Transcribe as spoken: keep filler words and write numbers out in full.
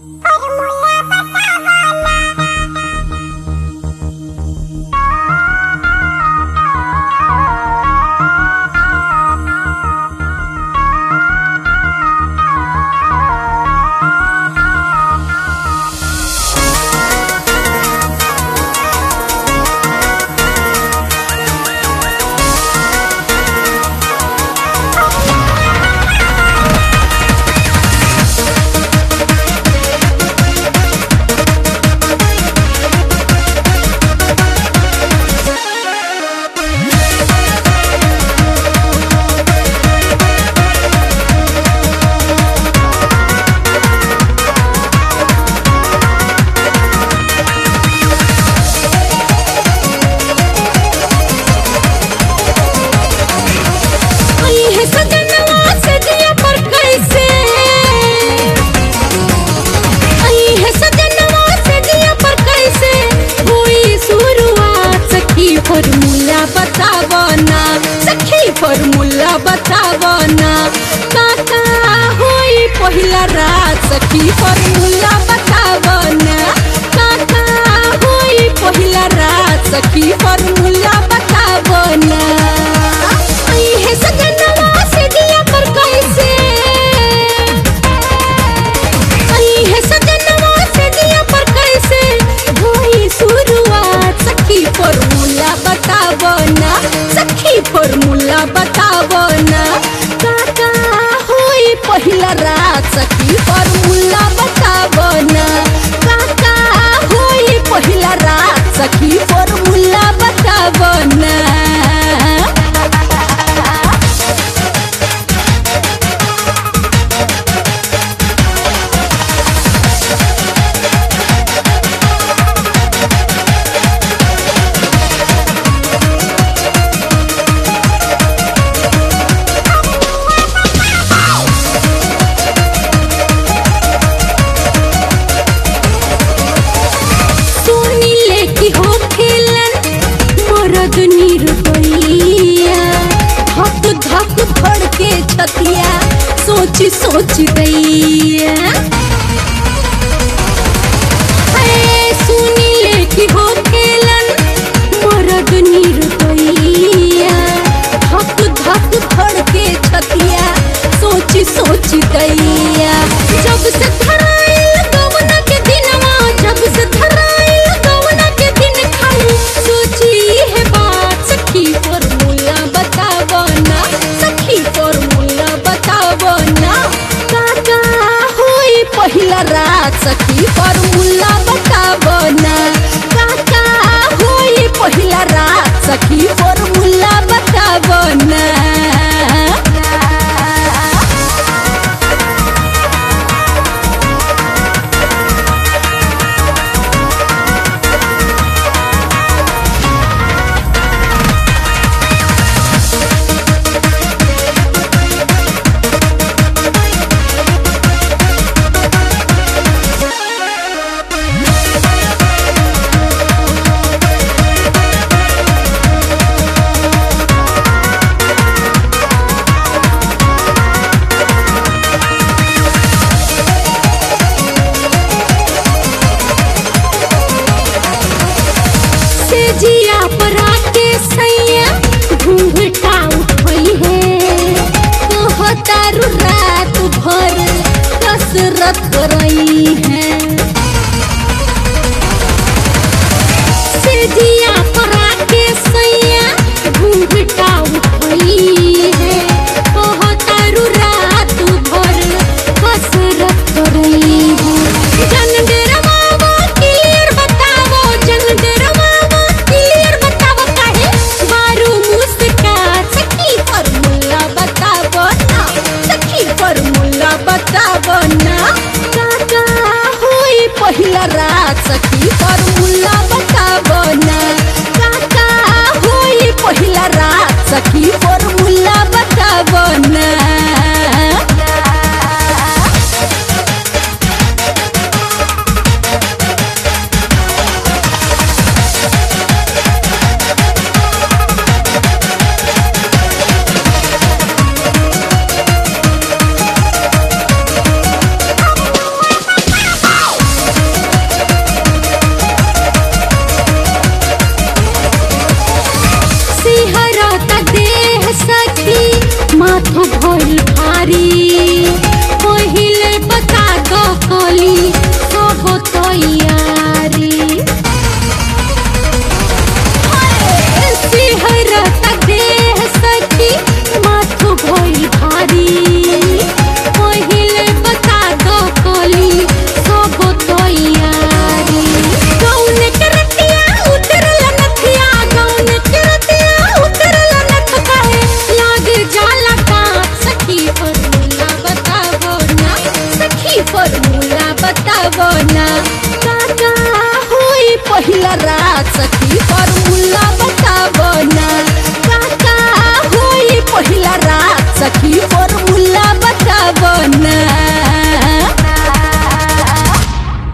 Formula बतावो ना काका होई पहिला रात सखी फॉर्मूला बतावो ना काका होई पहिला रात सखी फॉर्मूला बतावो ना आई है सजनवा से दिया पर कैसे आई है सजनवा से दिया पर कैसे होई शुरुआत सखी फॉर्मूला बतावो ना सखी फॉर्मूला बतावो ना काका होई पहिला रात सखी फॉर्मूला बतावो ना काका होई पहिला रात सखी फॉर्मूला बतावो ना सोची सोची दैया सुनी लेकी हो खेलन मरद निर्दयिया धक धक धड़के छतिया सोची सोची दैया जब से धराइल गवना के दिनवा जब से धराइल गवना के दिन खाली सोची है बात सखी फॉर्मूला बतावो ना सखी फॉर्मूला बतावो ना काका होई पहिला रात सखी फॉर्मूला बतावो ना काका होई पहिला रात सखी फॉर्मूला बतावो ना बतावना काका होई पहिला रात सखी फॉर्मूला बतावना काका होई पहिला रात सखी।